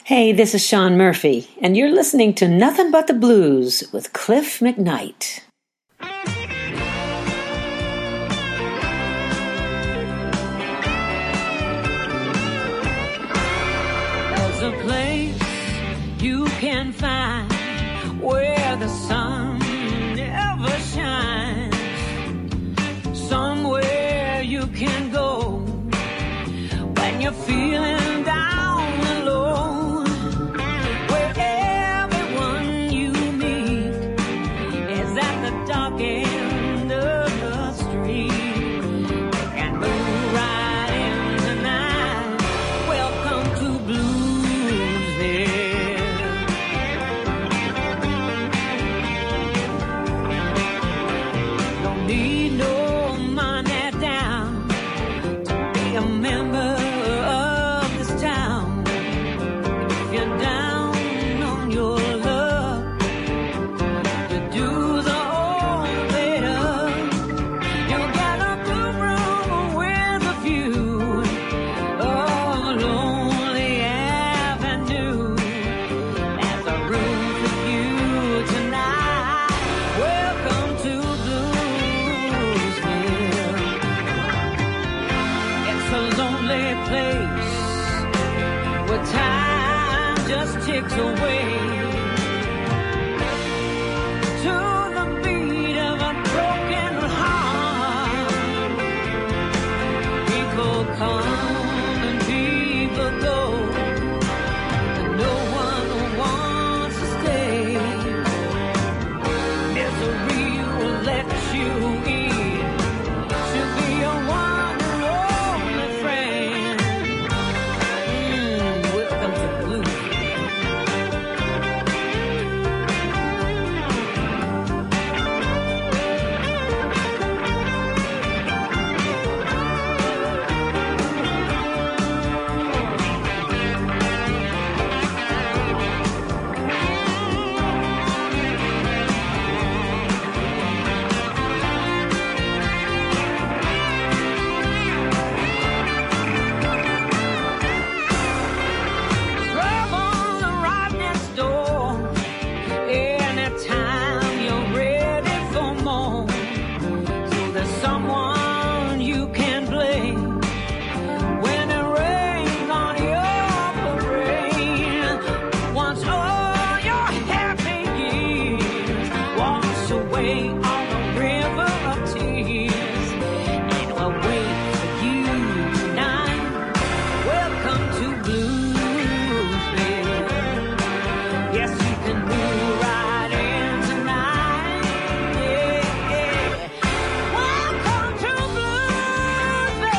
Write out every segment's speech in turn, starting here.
Hey, this is Sean Murphy, and you're listening to Nothing But the Blues with Cliff McKnight. There's a place you can find where the sun never shines. Somewhere you can go when you're feeling down and low. Where everyone you meet is at the dark end of the street. You can move right in tonight. Welcome to Bluesville. Don't need no money down to be a member of this town. If you're down on your luck, you do the old paid up. You'll get a blue room with a view of a lonely avenue. There's a room for you tonight. Welcome to Bluesville. It's a lonely place where time just ticks away to the beat of a broken heart. People come and people go, and no one wants to stay. Misery will let you in. She'll be your one and only friend. Welcome to Bluesville. Trouble right next door. Anytime you're ready for more. So there's someone you can blame when it rains on your parade. Once all your happy years wash away on the river of tears, and we'll wait for you tonight. Welcome to Bluesville. Yes, you can move right in tonight. Yeah. Welcome to Bluesville.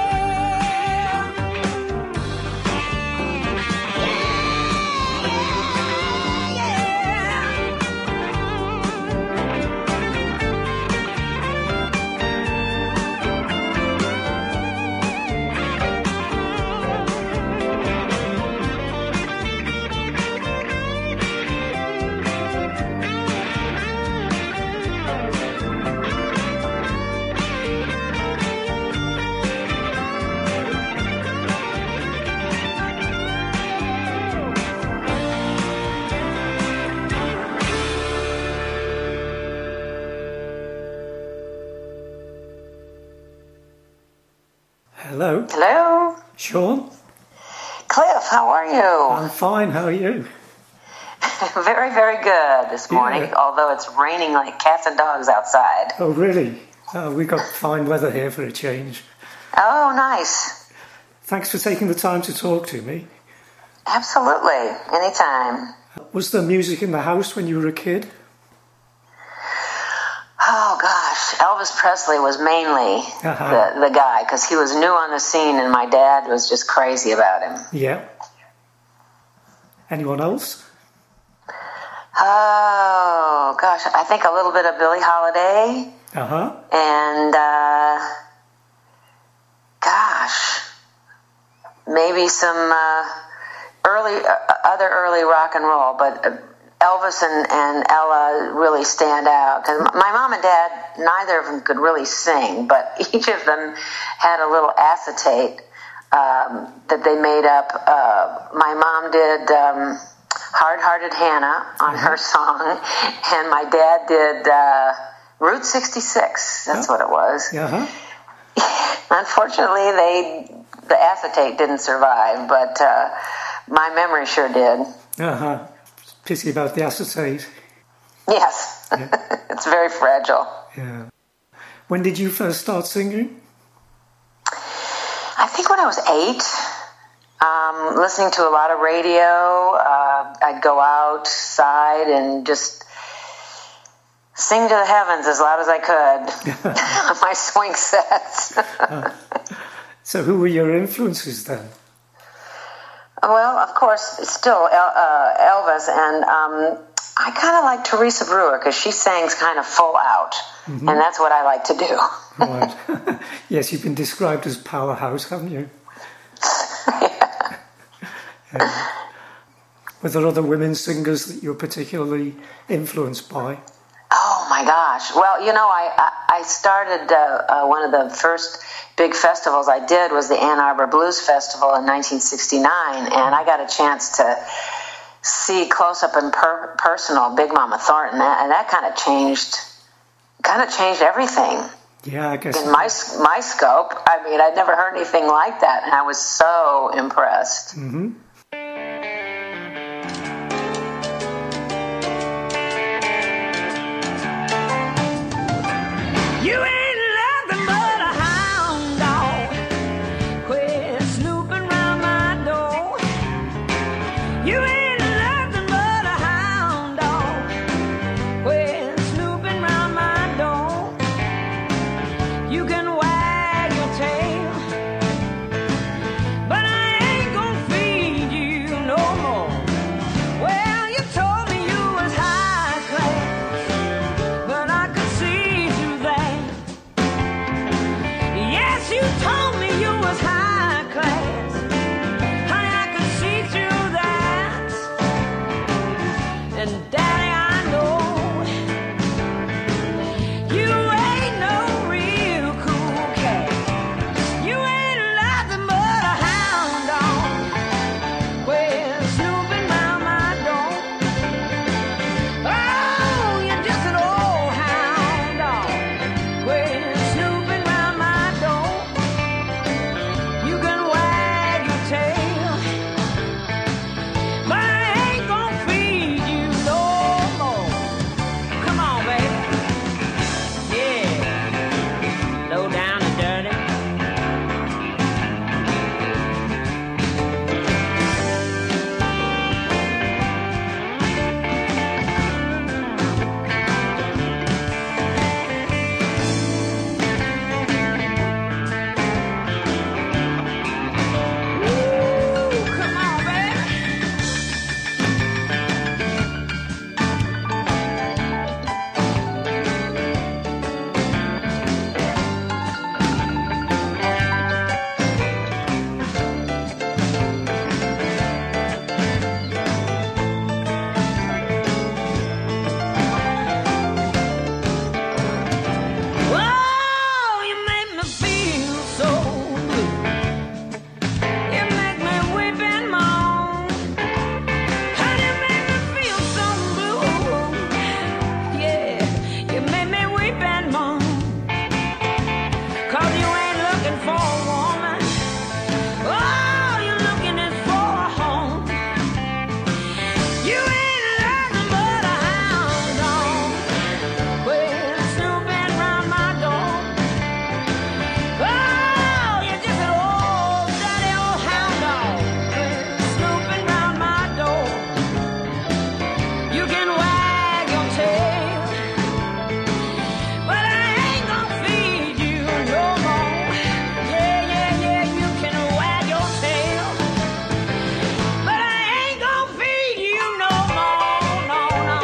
Hello, Hello? Sean. Cliff, how are you? I'm fine. How are you? Very, very good this morning, Yeah. although it's raining like cats and dogs outside. Oh, really? We got fine weather here for a change. Oh, nice. Thanks for taking the time to talk to me. Absolutely. Anytime. Was there music in the house when you were a kid? Oh, gosh. Elvis Presley was mainly the guy, because he was new on the scene, and my dad was just crazy about him. Yeah. Anyone else? Oh, gosh. I think a little bit of Billie Holiday. Uh-huh. And, gosh, maybe some other early rock and roll, but Elvis and Ella really stand out. Because my mom and dad, neither of them could really sing, but each of them had a little acetate that they made up. My mom did Hard-Hearted Hannah on her song, and my dad did Route 66. That's what it was. Uh-huh. Unfortunately, the acetate didn't survive, but my memory sure did. Uh-huh. Pity about the acetate. Yes. Yeah. It's very fragile. Yeah. When did you first start singing? I think when I was 8, listening to a lot of radio. I'd go outside and just sing to the heavens as loud as I could on my swing sets. So who were your influences then? Well, of course, still Elvis, and I kind of like Teresa Brewer because she sings kind of full out, and that's what I like to do. Right. Yes, you've been described as powerhouse, haven't you? Were there other women singers that you're particularly influenced by? Oh my gosh! Well, you know, I started one of the first big festivals I did was the Ann Arbor Blues Festival in 1969, and I got a chance to see close up and personal Big Mama Thornton, and that kind of changed everything. Yeah, I guess in my scope. I mean, I'd never heard anything like that, and I was so impressed. Mm-hmm. You ain't nothing but a hound dog, quit snooping round my door. You ain't nothing but a hound dog, quit snooping round my door. You can wag your tail, but I ain't gonna feed you no more. Well, you told me you was high class, but I could see through that. Yes, you told me you was high class, honey, I could see through that. And Daddy, I know you ain't no real cool cat. You ain't nothing but a hound dog, well, snooping round my door. Oh, you're just an old hound dog, well, snooping round my door. You can wag your tail, but I ain't gonna feed you no more. Come on, baby. Yeah. Low down and dirty. Ooh, come on, baby. Whoa, you make me feel so blue. You make me weep and moan. Honey, you make me feel so blue. Yeah, you make me weep and moan. 'Cause you ain't looking for a woman. Oh, you're looking is for a home. You ain't nothing but a hound dog, well, snooping round my door. Oh, you're just an old, dirty old hound dog, well, snooping round my door. You can wag your tail, but I ain't gonna feed you no more. Yeah, yeah, yeah, you can wag your tail, but I ain't gonna feed you no more. No, no.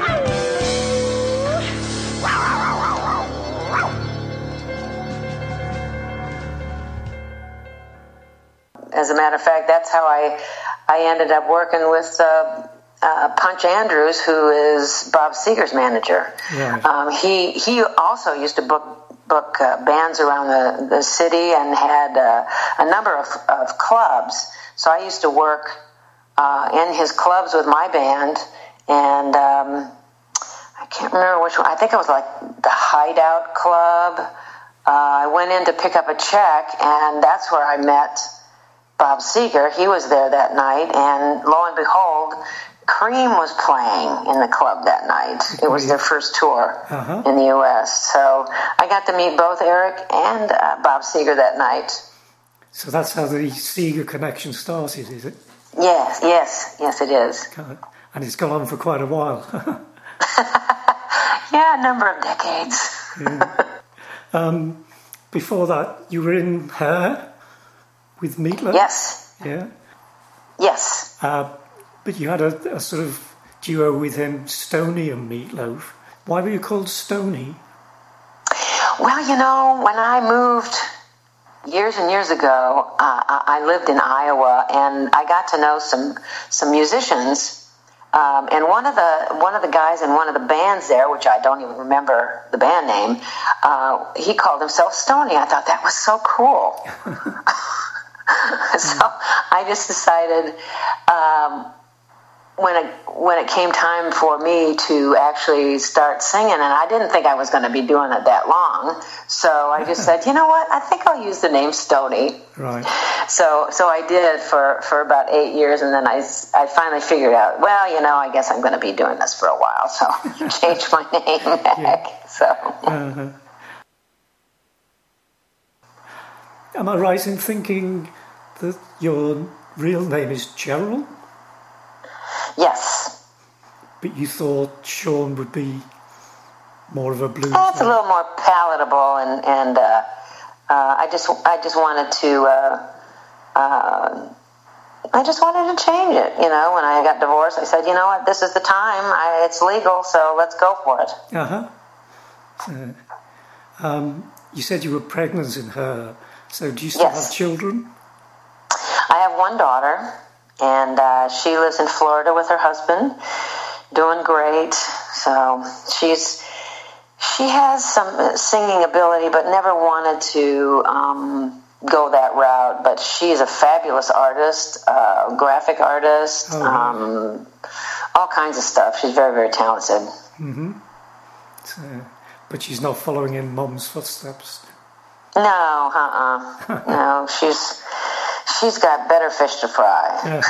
As a matter of fact, that's how I ended up working with Punch Andrews, who is Bob Seger's manager. Right. He also used to book bands around the city and had a number of clubs. So I used to work in his clubs with my band, and I can't remember which one. I think it was like the Hideout Club. I went in to pick up a check, and that's where I met Bob Seger. He was there that night, and lo and behold, Cream was playing in the club that night. It was their first tour in the U.S. So I got to meet both Eric and Bob Seger that night. So that's how the Seger connection started, is it? Yes, it is. And it's gone on for quite a while. Yeah, a number of decades. Yeah. Before that, you were in Hair with Meatloaf? Yes. Yeah? Yes. But you had a sort of duo with him, Stoney and Meatloaf. Why were you called Stoney? Well, you know, when I moved years and years ago, I lived in Iowa, and I got to know some musicians. And one of the guys in one of the bands there, which I don't even remember the band name, he called himself Stoney. I thought that was so cool. So I just decided when it came time for me to actually start singing, and I didn't think I was going to be doing it that long, so I just said, you know what, I think I'll use the name Stoney. Right. So I did for about 8 years, and then I finally figured out, well, you know, I guess I'm going to be doing this for a while, so I changed my name back. Yeah. So. Am I right in thinking that your real name is Gerald? Yes. But you thought Sean would be more of a blues It's a name? little more palatable, and I just wanted to change it. You know, when I got divorced, I said, you know what, this is the time. It's legal, so let's go for it. You said you were pregnant in Her, so do you still have children? I have one daughter, and she lives in Florida with her husband, doing great. So she has some singing ability, but never wanted to go that route. But she's a fabulous artist, graphic artist, all kinds of stuff. She's very, very talented. Mm-hmm. So, but she's not following in Mom's footsteps. No, no, she's got better fish to fry.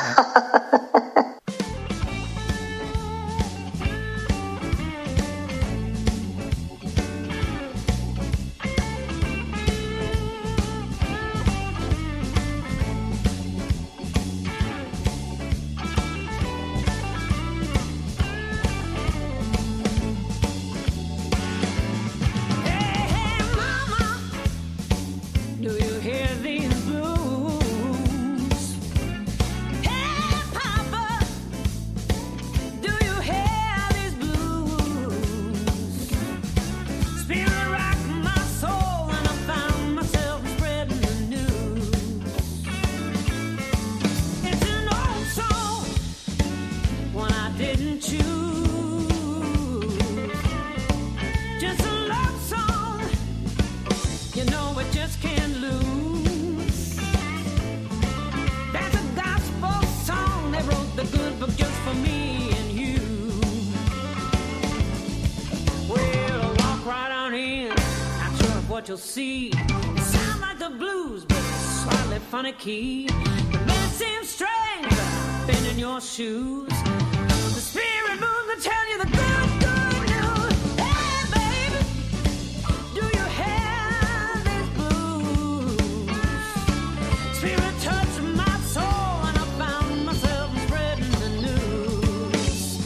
You'll see it sound like the blues, but slightly funny key. The man seems strange, been in your shoes. The spirit moves to tell you the good news. Hey, baby, do you have these blues? Spirit touched my soul, and I found myself spreading the news.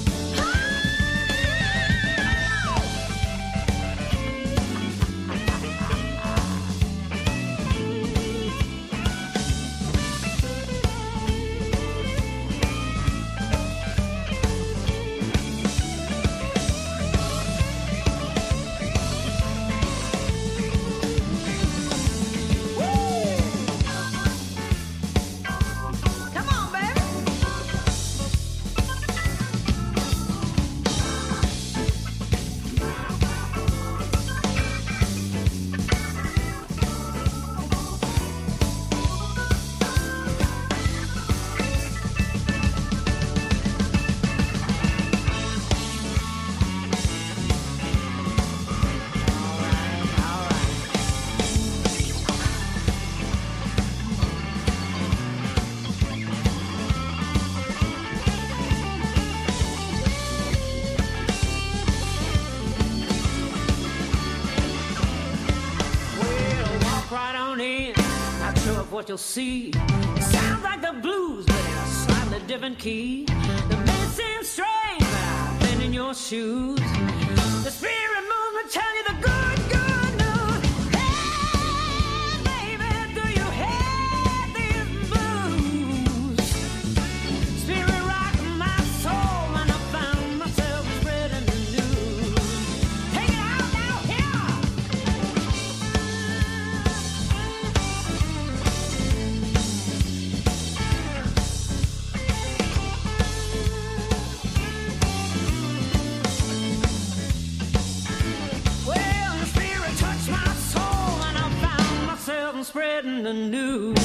what you'll see. It sounds like the blues, but in a slightly different key. The minute seems strange, but I've been in your shoes. The spirit moves will tell you the good, good news. Hey, baby, do you hear these blues? Spirit rock my soul, and I found myself spreading the news. Take it out now, here. Well, the spirit touched my soul, and I found myself spreading the news.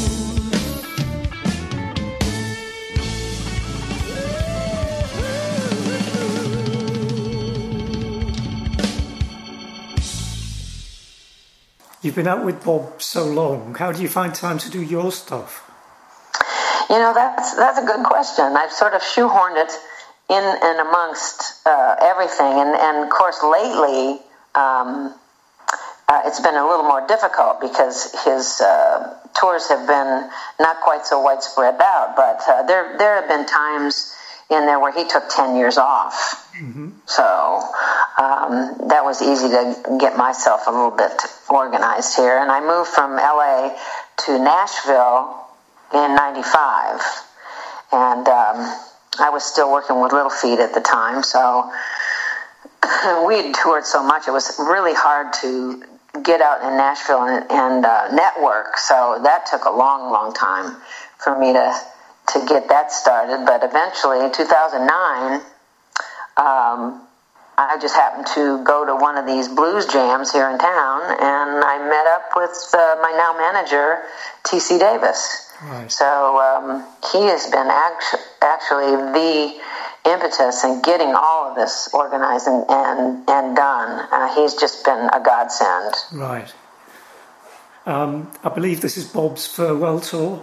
You've been out with Bob so long. How do you find time to do your stuff? You know, that's a good question. I've sort of shoehorned it in and amongst everything, and of course lately it's been a little more difficult because his tours have been not quite so widespread out. But there have been times in there where he took 10 years off. Mm-hmm. So that was easy to get myself a little bit organized here. And I moved from LA to Nashville in 95. And I was still working with Little Feat at the time. So we had toured so much, it was really hard to get out in Nashville and network. So that took a long, long time for me to get that started. But eventually, in 2009, I just happened to go to one of these blues jams here in town, and I met up with my now manager, T.C. Davis. Right. So he has been actually the impetus in getting all of this organized and done. He's just been a godsend. Right. I believe this is Bob's farewell tour.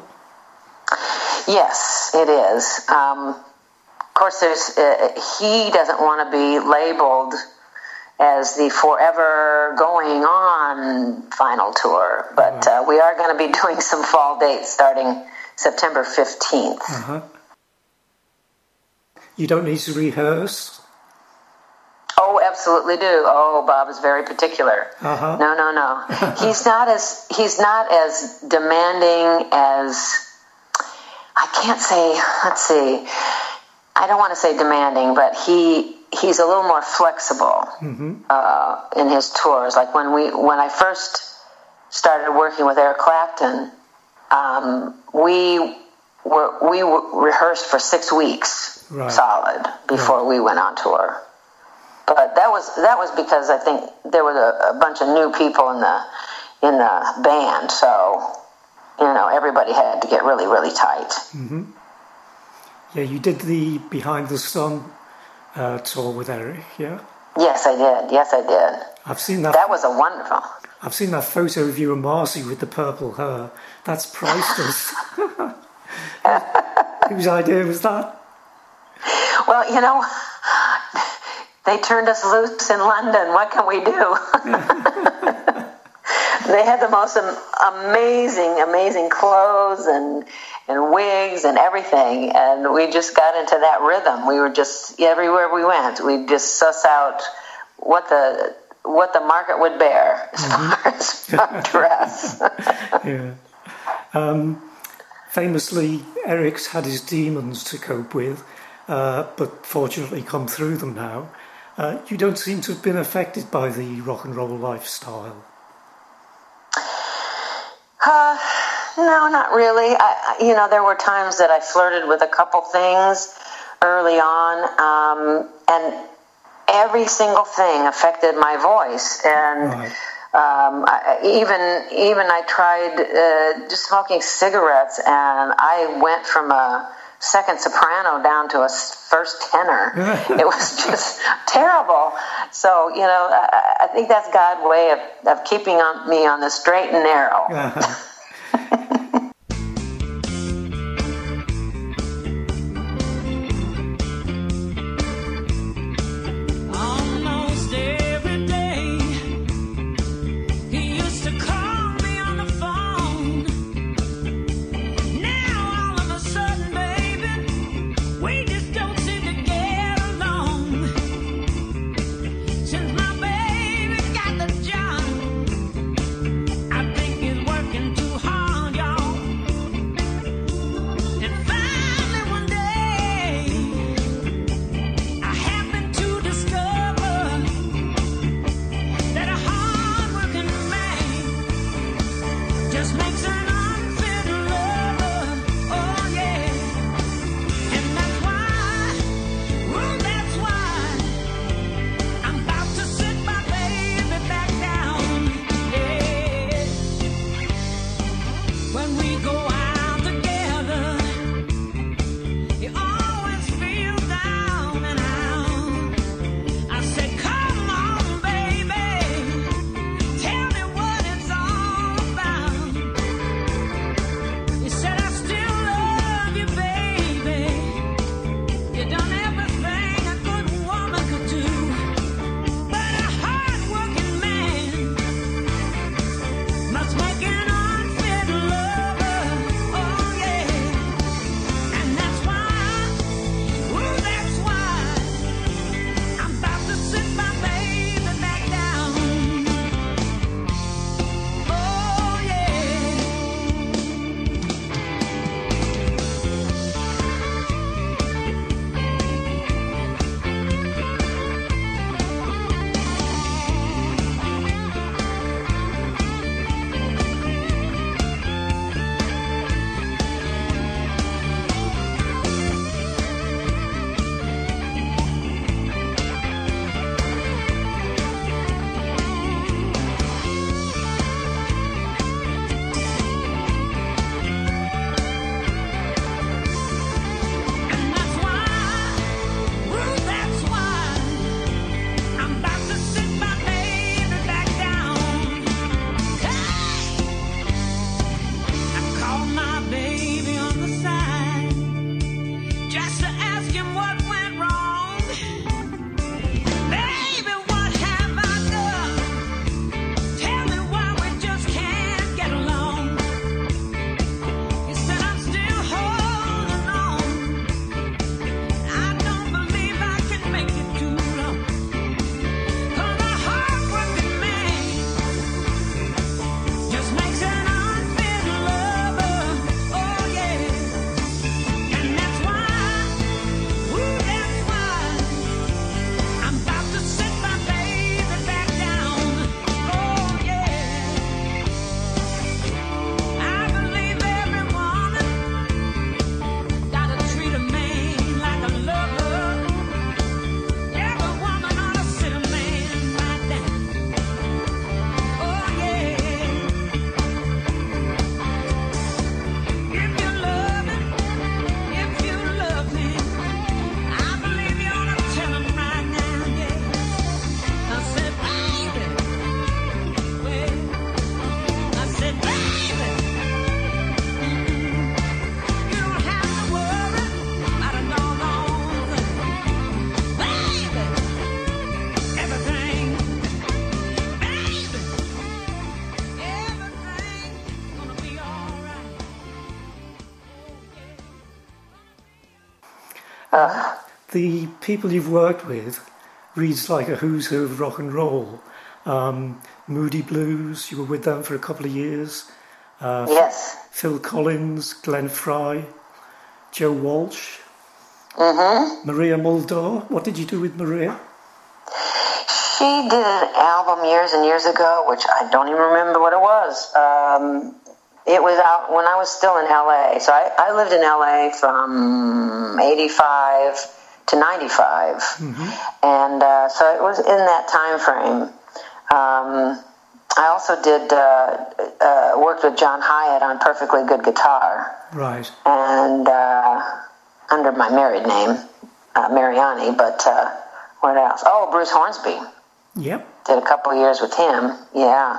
Yes, it is. Of course, he doesn't want to be labeled as the forever going on final tour, but we are going to be doing some fall dates starting September 15th. Uh-huh. You don't need to rehearse? Oh, absolutely do. Oh, Bob is very particular. Uh-huh. No. He's not as demanding as, I can't say, let's see, I don't want to say demanding, but he's a little more flexible in his tours. Like when I first started working with Eric Clapton, we rehearsed for 6 weeks solid before we went on tour. But that was because I think there was a bunch of new people in the band, so everybody had to get really, really tight. Mm-hmm. Yeah, you did the Behind the Sun tour with Eric, yeah? Yes, I did. I've seen that. That was a wonderful. I've seen that photo of you and Marcy with the purple hair. That's priceless. Whose idea was that? Well, they turned us loose in London. What can we do? They had the most amazing clothes and wigs and everything, and we just got into that rhythm. We were just, everywhere we went, we'd just suss out what the market would bear as far as dress. Yeah. Famously, Eric's had his demons to cope with, but fortunately come through them now. You don't seem to have been affected by the rock and roll lifestyle. No, not really. There were times that I flirted with a couple things early on, and every single thing affected my voice. And even I tried just smoking cigarettes, and I went from a second soprano down to a first tenor. It was just terrible. So, I think that's God's way of keeping me on the straight and narrow. Almost every day, he used to call me on the phone. The people you've worked with reads like a who's who of rock and roll. Moody Blues, you were with them for a couple of years. Yes. Phil Collins, Glenn Fry, Joe Walsh, Maria Muldaur. What did you do with Maria? She did an album years and years ago, which I don't even remember what it was. It was out when I was still in L.A. So I lived in L.A. from 85 to 95. And so it was in that time frame. I also did worked with John Hyatt on Perfectly Good Guitar. Right. And under my married name, Mariani, but what else? Oh, Bruce Hornsby. Yep. Did a couple of years with him, yeah.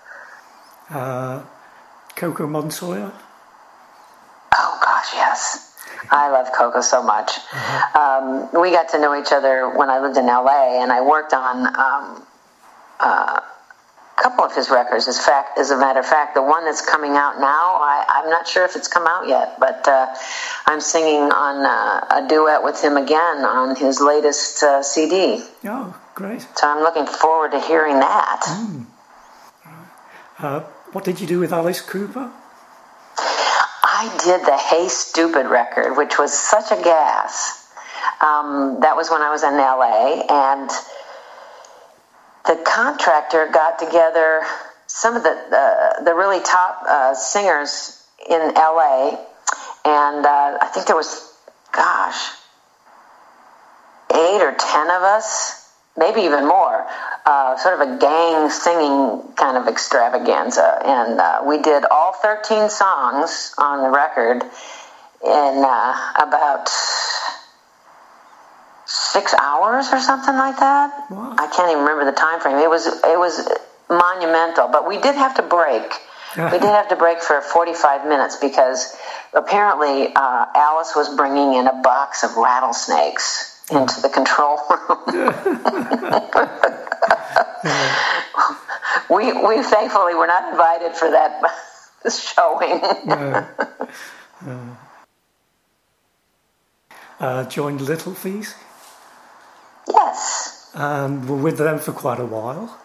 Coco Montoya? Oh, gosh, yes. I love Coco so much. We got to know each other when I lived in L.A., and I worked on a couple of his records. As a matter of fact, the one that's coming out now, I'm not sure if it's come out yet, but I'm singing on a duet with him again on his latest CD. Oh, great. So I'm looking forward to hearing that. What did you do with Alice Cooper? I did the Hey Stupid record, which was such a gas. That was when I was in L.A., and the contractor got together some of the really top singers in L.A., and I think there was, 8 or 10 of us, maybe even more, sort of a gang singing kind of extravaganza. And we did all 13 songs on the record in about 6 hours or something like that. Wow. I can't even remember the time frame. It was monumental, but we did have to break. We did have to break for 45 minutes because apparently Alice was bringing in a box of rattlesnakes into the control room. We thankfully were not invited for that showing. Joined Little Feat? Yes. And were with them for quite a while.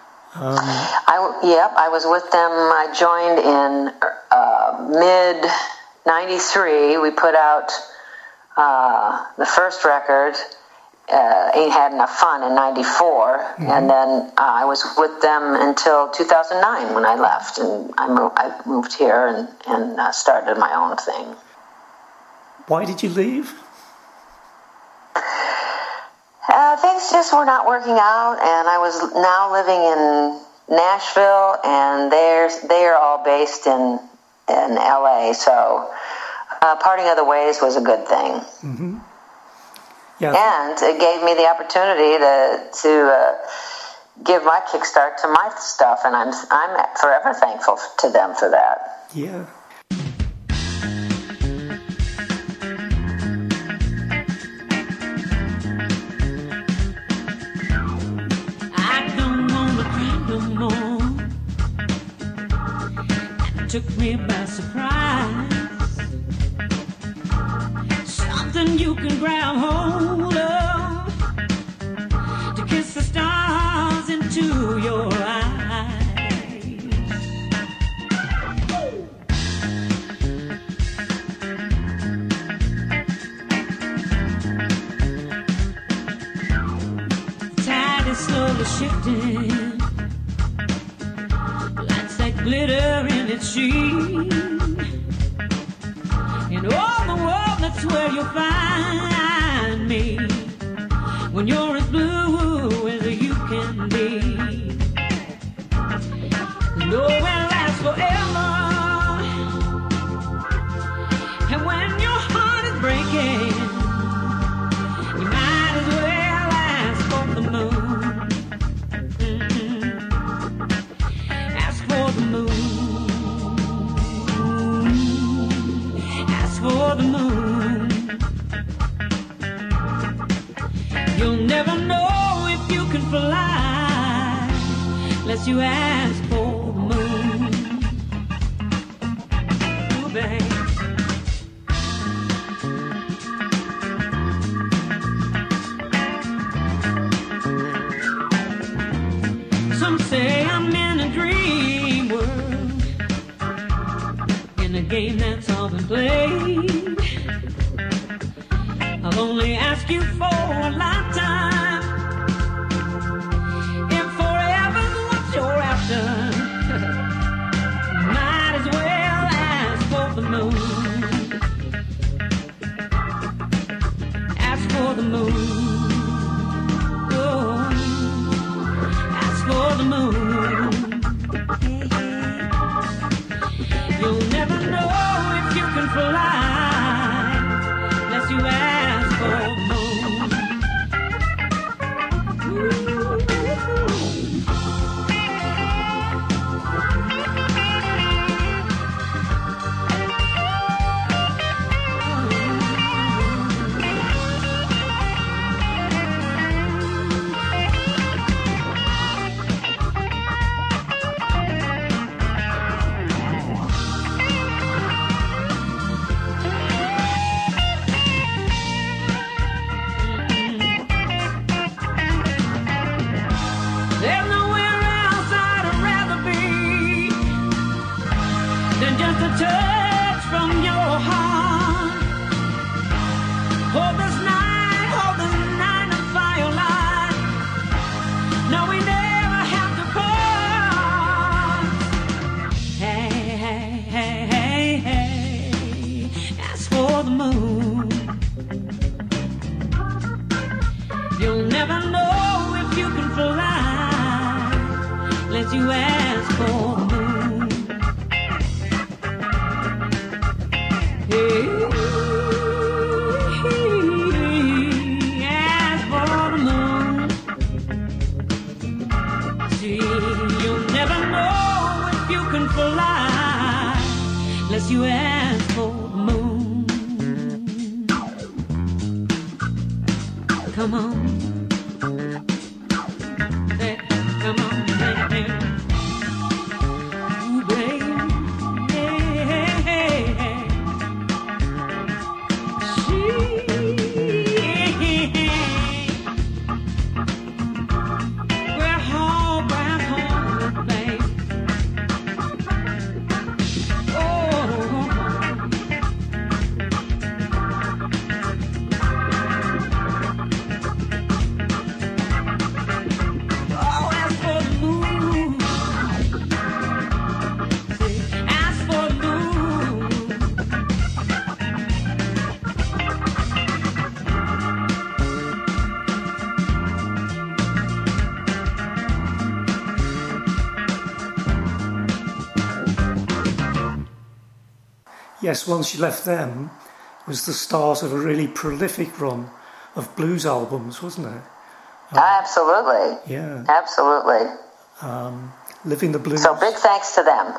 I was with them. I joined in mid-93. We put out the first record, Ain't Had Enough Fun, in 94. And then I was with them until 2009 when I left. And I moved here and started my own thing. Why did you leave? Things just were not working out, and I was now living in Nashville, and they are all based in L.A., so parting of the ways was a good thing. Yeah. And it gave me the opportunity to give my kickstart to my stuff, and I'm forever thankful to them for that. Yeah. Took me by surprise. Something you can grab hold of to kiss the stars into your eyes. The tide is slowly shifting. Glitter in its sheen. In all the world, that's where you'll find me. When you're as blue as you can be. Nowhere lasts forever. And when your heart is breaking, you might as well ask for the moon. For the moon, you'll never know if you can fly unless you ask for the moon. Ooh, babe. played. I'll only ask you for a lifetime. If forever's what you're after, might as well ask for the moon. Ask for the moon. Oh, ask for the moon. You'll never know if you can fly unless you ask for the moon. There's nowhere else I'd rather be than just a touch from your heart. Hold this night of firelight. No, we never have to part. Hey, hey, hey, hey, hey, ask for the moon. You'll never know if you can fly unless you ask for the moon. Hey, ask for the moon. See, you'll never know if you can fly unless you ask for the moon. Come on. Hey, come on, baby. Ooh, baby. Hey, hey, hey, hey. We're home, baby. Oh. Yes, once you left them was the start of a really prolific run of blues albums, wasn't it? Absolutely. Yeah. Absolutely. Living the Blues. So big thanks to them.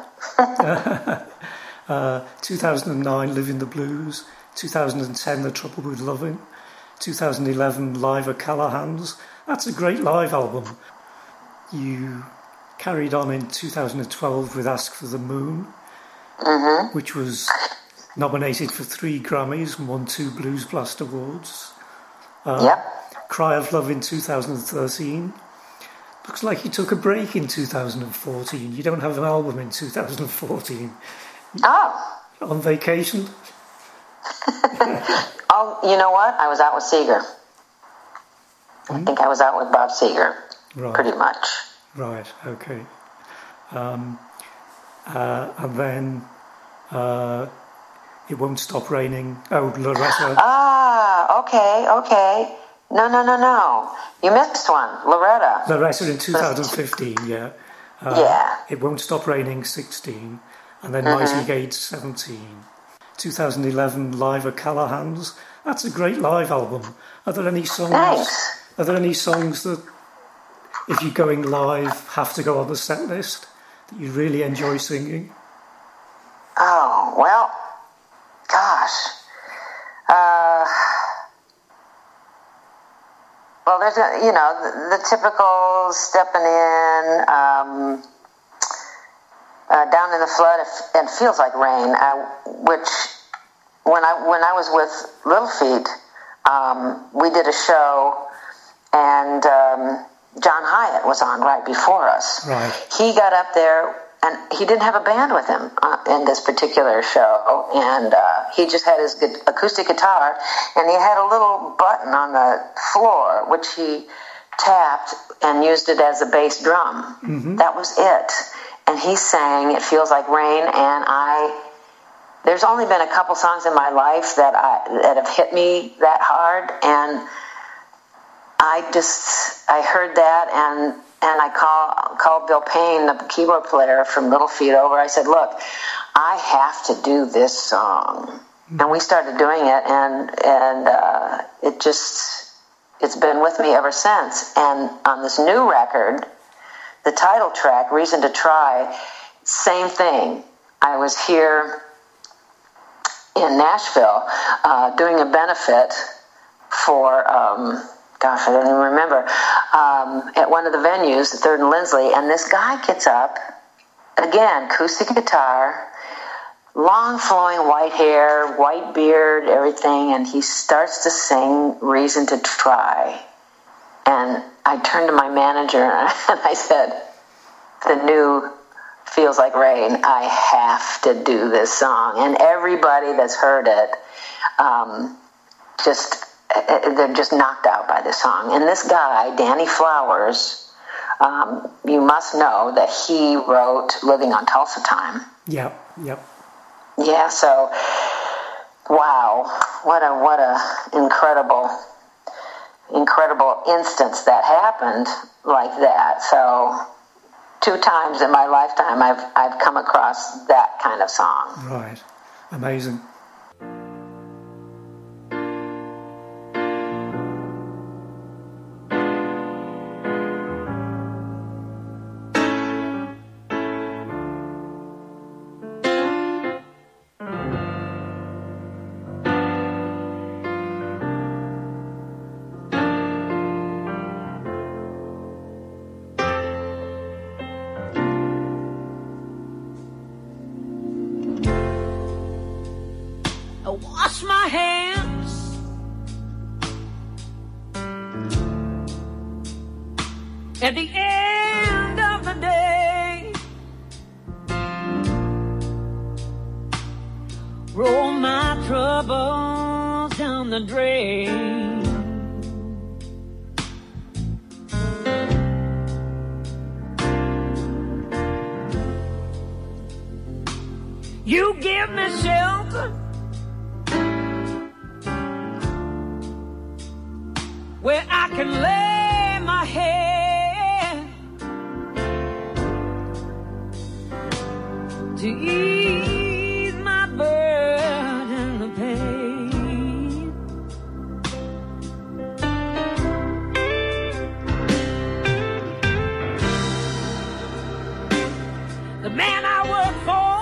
2009, Living the Blues. 2010, The Trouble with Loving. 2011, Live at Callahan's. That's a great live album. You carried on in 2012 with Ask for the Moon, which was nominated for 3 Grammys and won 2 Blues Blast Awards. Cry of Love in 2013. Looks like you took a break in 2014. You don't have an album in 2014. Oh. On vacation? Oh, you know what? I was out with Seeger. I think I was out with Bob Seeger. Right. Pretty much. Right, okay. And then It Won't Stop Raining. Oh, Loretta. Ah, okay. No. You missed one. Loretta. Loretta in 2015, yeah. Yeah. It Won't Stop Raining, 16. And then Mighty Gates, 17. 2011, Live at Callahan's. That's a great live album. Are there any songs? Thanks. Are there any songs that, if you're going live, have to go on the set list that you really enjoy singing? Oh, well, gosh. Well, there's the typical Stepping In, Down in the Flood, and Feels Like Rain, which when I was with Little Feat, we did a show, and John Hyatt was on right before us. Right. He got up there and he didn't have a band with him in this particular show, and he just had his acoustic guitar, and he had a little button on the floor which he tapped and used it as a bass drum. Mm-hmm. That was it. And he sang "It Feels Like Rain," and there's only been a couple songs in my life that have hit me that hard, and I heard that, and I called Bill Payne, the keyboard player from Little Feat, over. I said, "Look, I have to do this song." And we started doing it, and it's been with me ever since. And on this new record, the title track, "Reason to Try," same thing. I was here in Nashville doing a benefit for, I don't even remember, at one of the venues, the Third and Lindsley, and this guy gets up, again, acoustic guitar, long flowing white hair, white beard, everything, and he starts to sing "Reason to Try." And I turned to my manager and I said, "The new Feels Like Rain, I have to do this song." And everybody that's heard it, they're just knocked out by this song. And this guy, Danny Flowers, you must know that he wrote "Living on Tulsa Time." Yep. Yeah, so wow, what a incredible instance that happened like that. So 2 times in my lifetime I've come across that kind of song. Right. Amazing. Wash my hands at the end of the day, roll my troubles down the drain. You give me shelter where I can lay my head to ease my burden of pain. The man I work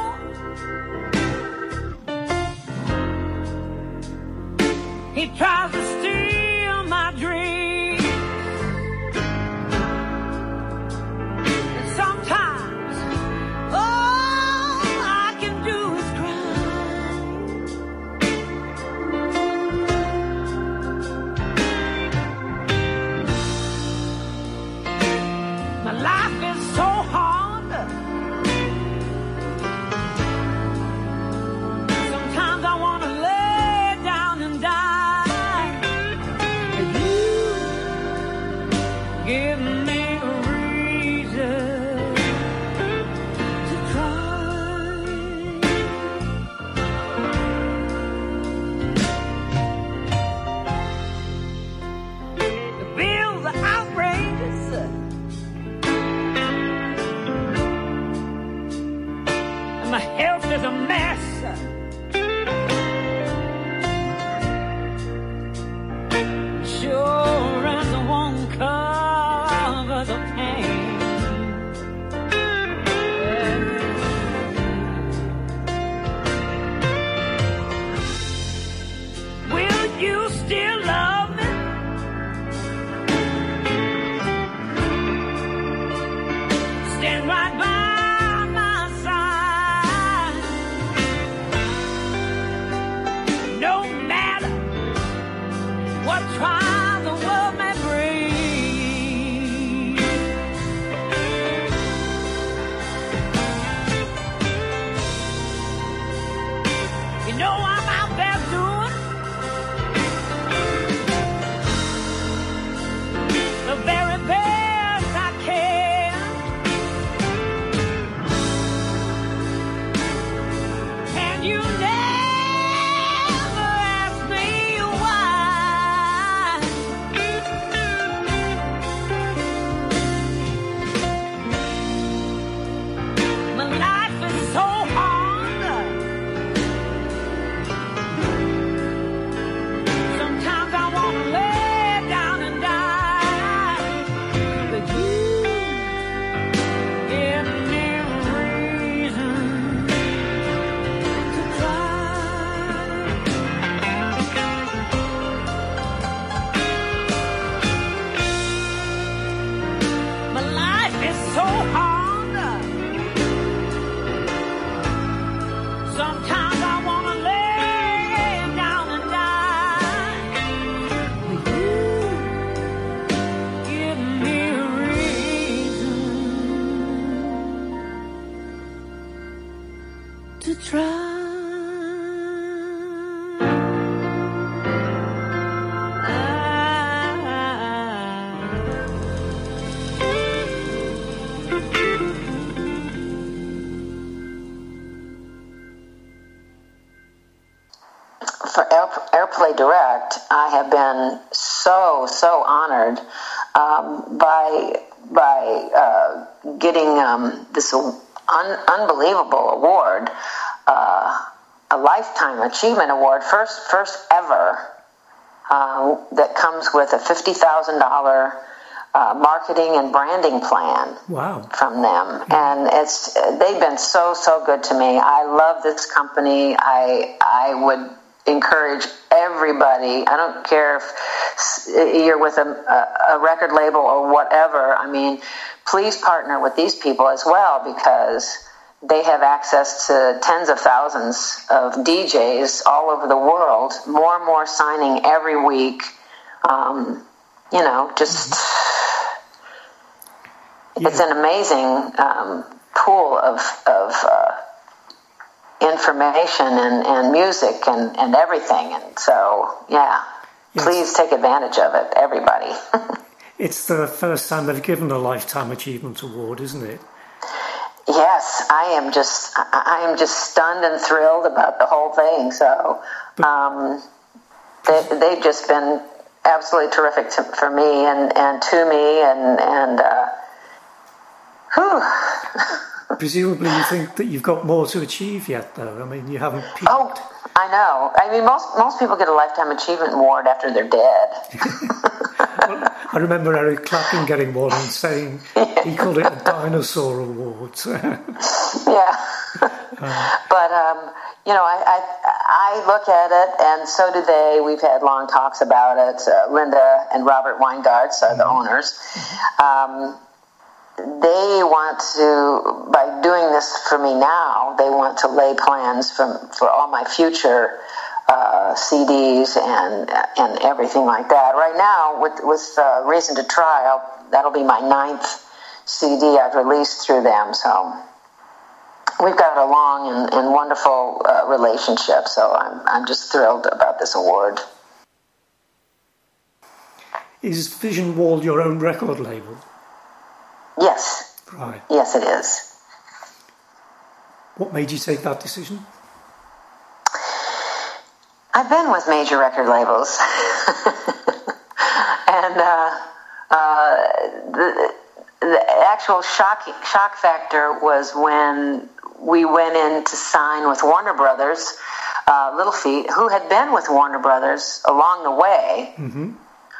for, he tries to steal my dreams, and sometimes all I can do is cry. My life is so hard, sometimes I want to lay down and die. Give me a reason to try. The bills are outrageous, and my health is a mess. Sure as I won't cover the pain. Will you still love me? Stand right by my side, no matter what trial the world may bring. Play Direct, I have been so honored by getting this unbelievable award, a Lifetime Achievement Award, first ever, that comes with a $50,000 marketing and branding plan. Wow. From them, and they've been so good to me. I love this company. I would encourage everybody. I don't care if you're with a record label or whatever. I mean, please partner with these people as well, because they have access to tens of thousands of DJs all over the world. More and more signing every week. It's an amazing pool of information and music and everything. And so, please take advantage of it, everybody. It's the first time they've given a Lifetime Achievement Award, isn't it? Yes, I am just stunned and thrilled about the whole thing. So they've just been absolutely terrific for me and to me and whew. Presumably you think that you've got more to achieve yet, though. I mean, you haven't peaked. Oh, I know. I mean, most people get a Lifetime Achievement Award after they're dead. Well, I remember Eric Clapton getting one and saying he called it a dinosaur award. Yeah. But, I look at it, and so do they. We've had long talks about it. Linda and Robert Weingartz are the owners. They want to, by doing this for me now, they want to lay plans for all my future CDs and everything like that. Right now, with Reason to Try, that'll be my 9th CD I've released through them. So we've got a long and wonderful relationship. So I'm just thrilled about this award. Is Vision Wall your own record label? Yes. Right. Yes, it is. What made you take that decision? I've been with major record labels, and the actual shock factor was when we went in to sign with Warner Brothers, Little Feat, who had been with Warner Brothers along the way. Mm-hmm.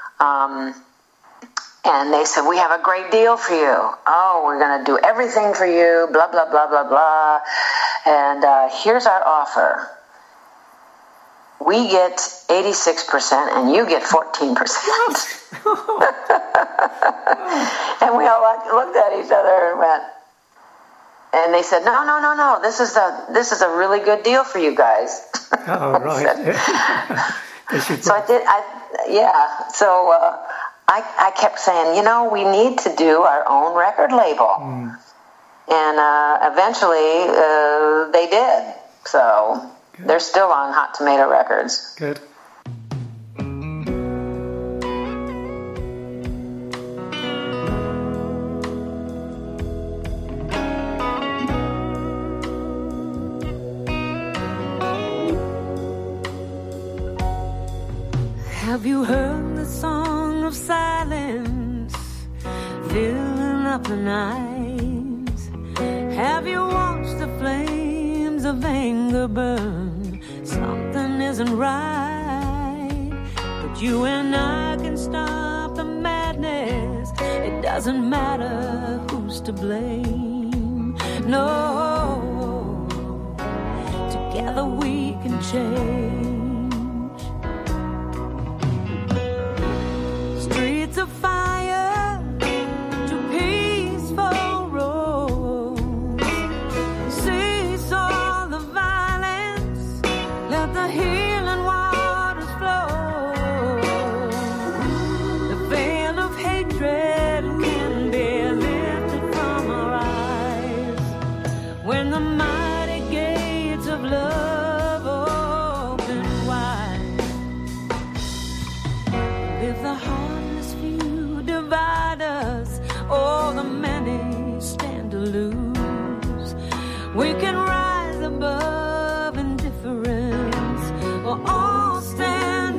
And they said, we have a great deal for you. Oh, we're going to do everything for you, blah, blah, blah, blah, blah. And here's our offer. We get 86% and you get 14%. And we all looked at each other and went, and they said, no, this is a really good deal for you guys. Oh, right. So I did, I kept saying, we need to do our own record label. And eventually they did. So good. They're still on Hot Tomato Records. Good. Have you heard the song of silence filling up the night? Have you watched the flames of anger burn? Something isn't right, but you and I can stop the madness. It doesn't matter who's to blame. No, together we can change. Streets of fire to peaceful roads. Cease all the violence. Let the healing waters flow. The veil of hatred can be lifted from our eyes when the mighty gates of love open wide. If the heartless few divide us, oh, the many stand to lose. We can rise above indifference, we'll all stand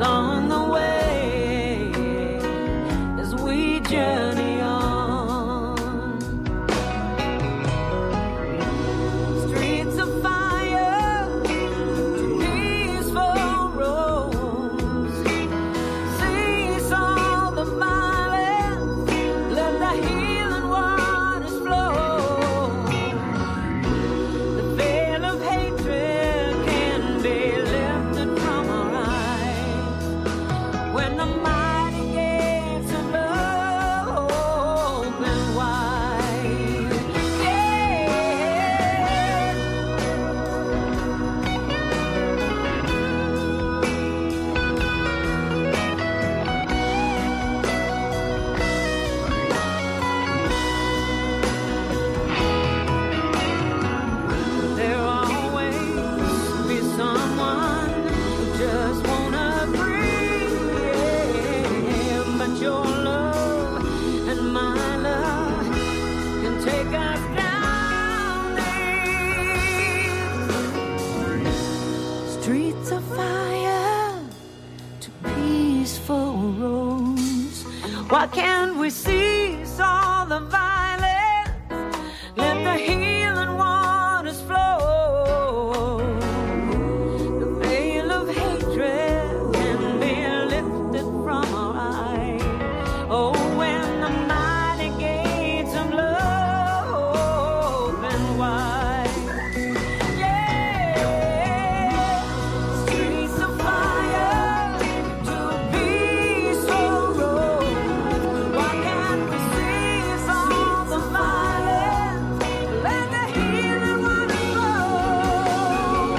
along the way as we journey on. Streets of fire, peaceful roads, cease all the violence, let the healing waters flow. The veil of hatred can be lifted from our eyes when the mighty gates of love open wide. Yeah. There'll always be someone who just won't agree. But your love and my love can take us down these streets of fire to peaceful roads. Why can't we cease all the violence? Let the healing waters flow. The veil of hatred can be lifted from our eyes. Oh, when the mighty gates of love open wide. Yeah. Streets of fire to peaceful roads. Why can't we cease all the violence? Let the healing waters flow.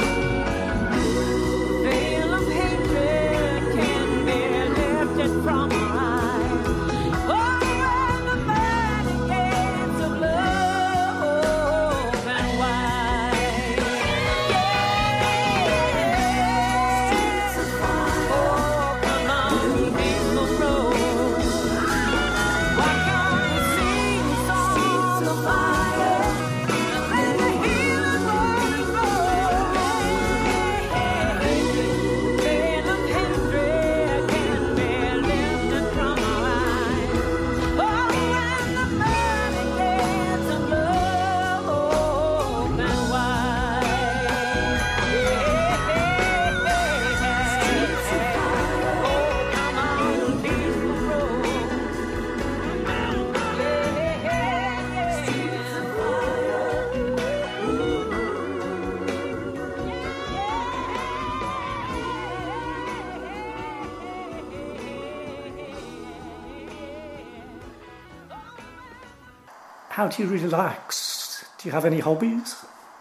Veil of hatred can be lifted from our eyes. Oh, when the mighty gates of love open wide. Yeah. Oh, come on, peaceful road. Why can't we cease all the fire? Let the healing waters flow. Veil of hatred can be lifted from our eyes. Oh, when the mighty gates of love open wide. Oh, come on, peaceful road. How do you relax? Do you have any hobbies?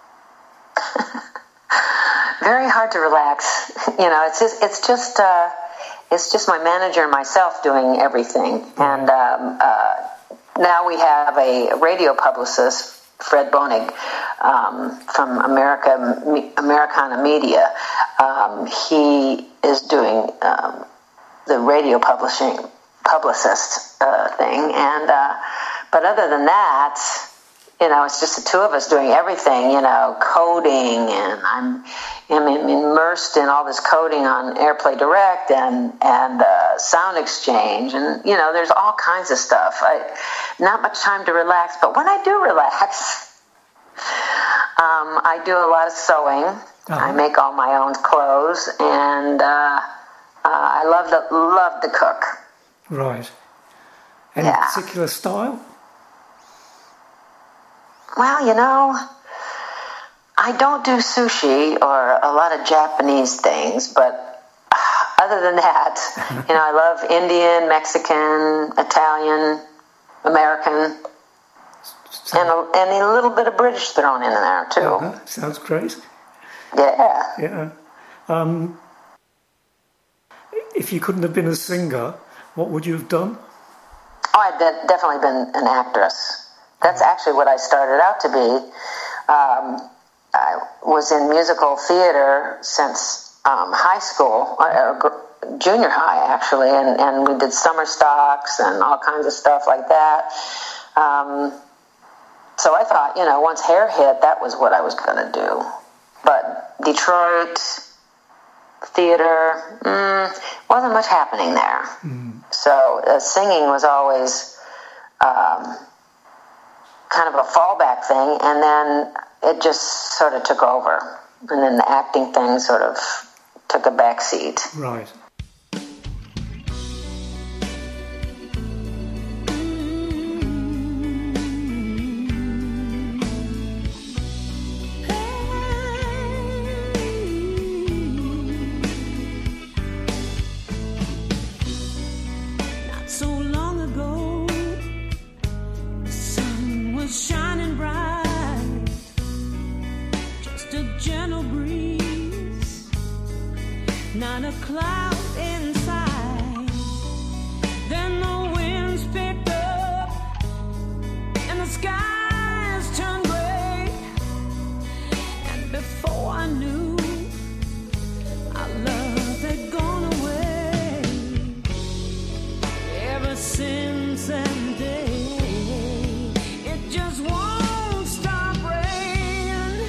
Very hard to relax. You know, it's just my manager and myself doing everything. And now we have a radio publicist, Fred Bonig, from Americana Media. He is doing the radio publicist thing, and but other than that, you know, it's just the two of us doing everything, you know, coding, and I'm immersed in all this coding on AirPlay Direct and Sound Exchange, and, you know, there's all kinds of stuff. Not much time to relax, but when I do relax, I do a lot of sewing. I make all my own clothes, and I love to cook. Right. Any particular style? Well, you know, I don't do sushi or a lot of Japanese things, but other than that, you know, I love Indian, Mexican, Italian, American, and a little bit of British thrown in there too. Sounds great. Yeah. Yeah. If you couldn't have been a singer, what would you have done? Oh, I've definitely been an actress. That's actually what I started out to be. I was in musical theater since high school, junior high actually, and we did summer stocks and all kinds of stuff like that. So I thought, you know, once hair hit, that was what I was going to do. But Detroit, theater, wasn't much happening there. So singing was always kind of a fallback thing, and then it just sort of took over. And then the acting thing sort of took a back seat. Right. Shining bright, just a gentle breeze, not a cloud in sight. Then the winds picked up and the skies turned gray, and before I knew, our love had gone away. Ever since that day, just won't stop raining.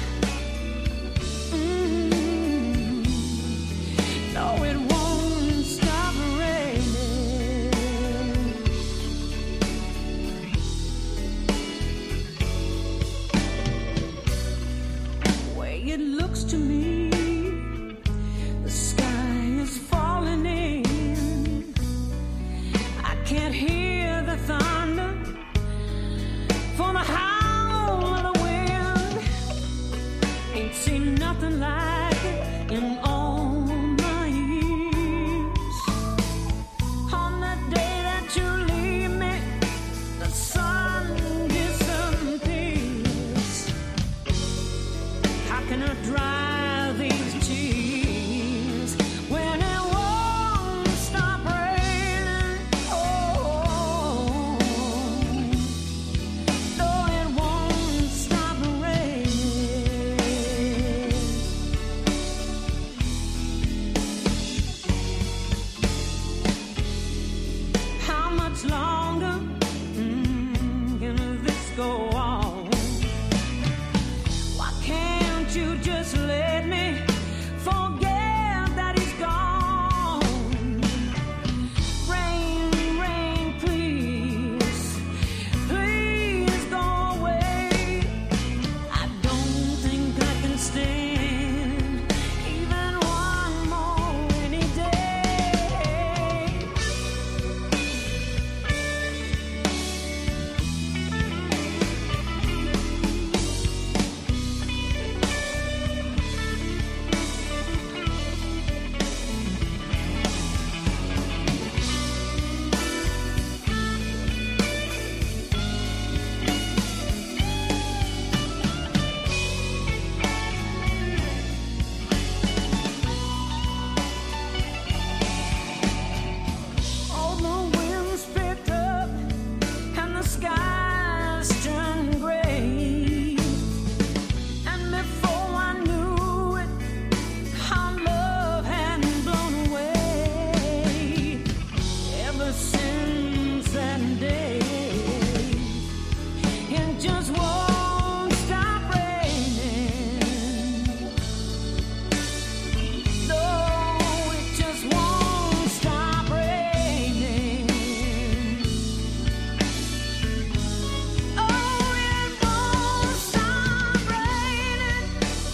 No, it won't stop raining. The way it looks to me, the sky is falling in. I can't hear the thunder for the howl of the wind. Ain't seen nothing like it in all my years. On the day that you leave me, the sun disappears. How can I dry these tears when it won't stop raining? Oh, no, it won't stop raining. How much longer can this go on? Why can't you just let me forget that he's gone? Rain, rain, please, please go away. I don't think I can stand even one more rainy day. All the winds picked up and the skies turned gray, and before I knew it, our love had blown away. Ever since that day, it just won't stop raining. No, it just won't stop raining. Oh, it won't stop raining.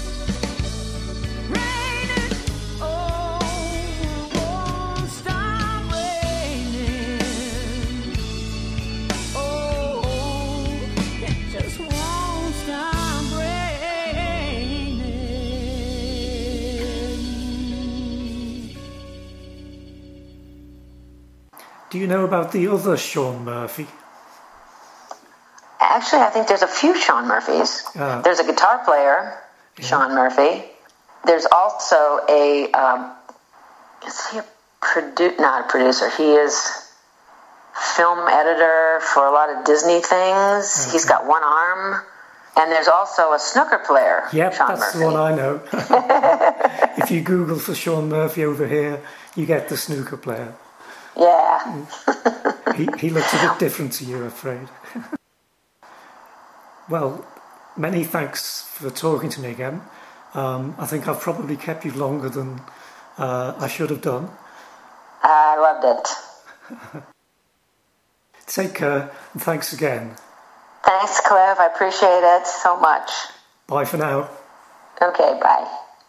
Raining. Oh, it won't stop raining. Oh, it just won't stop raining. Do you know about the other Sean Murphy? Actually, I think there's a few Sean Murphys. Ah. There's a guitar player, Sean Murphy. There's also a, is he a not a producer, he is film editor for a lot of Disney things. He's got one arm. And there's also a snooker player, Yep, Sean that's Murphy. the one I know. If you Google for Sean Murphy over here, you get the snooker player. Yeah. He looks a bit different to you, I'm afraid. Well, many thanks for talking to me again. I think I've probably kept you longer than I Should Have Done. I loved it. Take care, and thanks again. Thanks, Cliff. I appreciate it so much. Bye for now. Okay, bye.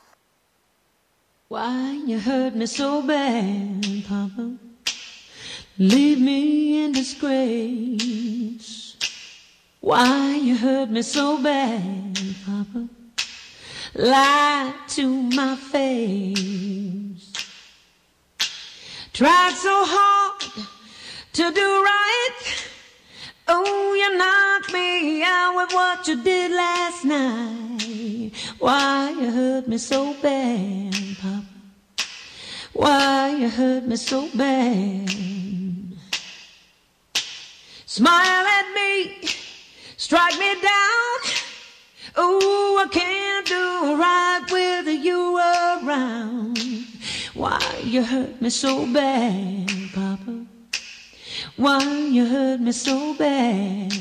Why you hurt me so bad, Papa? Leave me in disgrace. Why you hurt me so bad, Papa? Lie to my face. Tried so hard to do right. Oh, you knocked me out with what you did last night. Why you hurt me so bad, Papa? Why you hurt me so bad? Smile at me, strike me down. Oh, I can't do right with you around. Why you hurt me so bad, Papa? Why you hurt me so bad?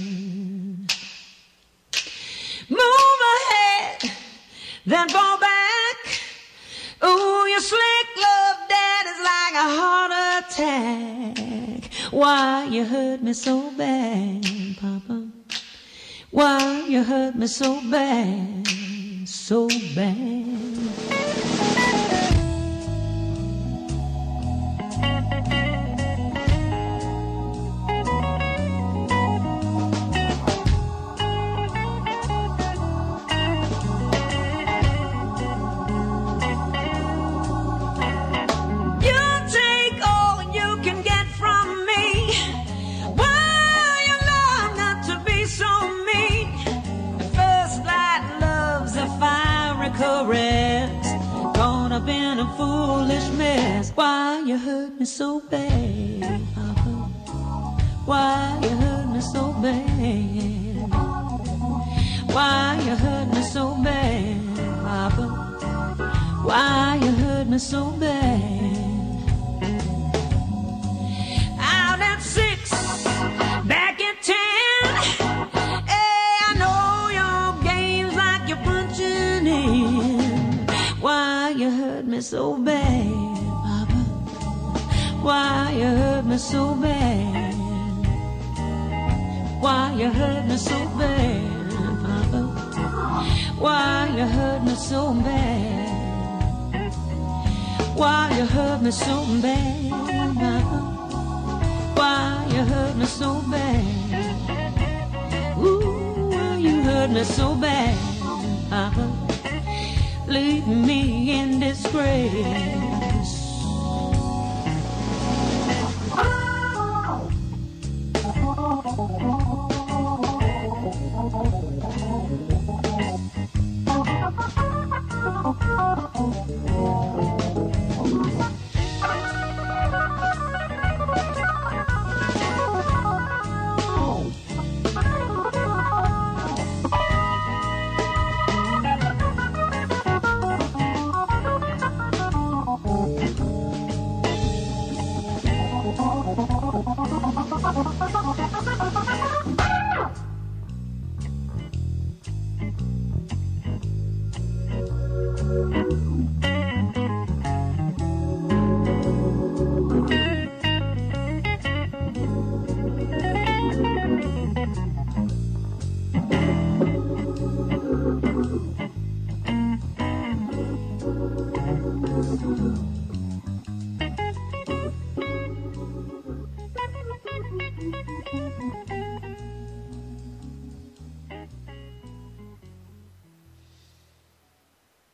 Move ahead, then fall back. Oh, your slick love dead is like a heart attack. Why you hurt me so bad, Papa? Why you hurt me so bad, so bad? Caught up in a foolish mess. Why you hurt me so bad, Papa? Why you hurt me so bad? Why you hurt me so bad, Papa? Why you hurt me so bad? Out at 6, back at 10. Why you hurt me so bad, Papa? Why you hurt me so bad? Why you hurt me so bad, Papa? Why you hurt me so bad? Why you hurt me so bad, Papa? Why you hurt me so bad? Ooh, why you hurt me so bad, Papa? Leave me in disgrace.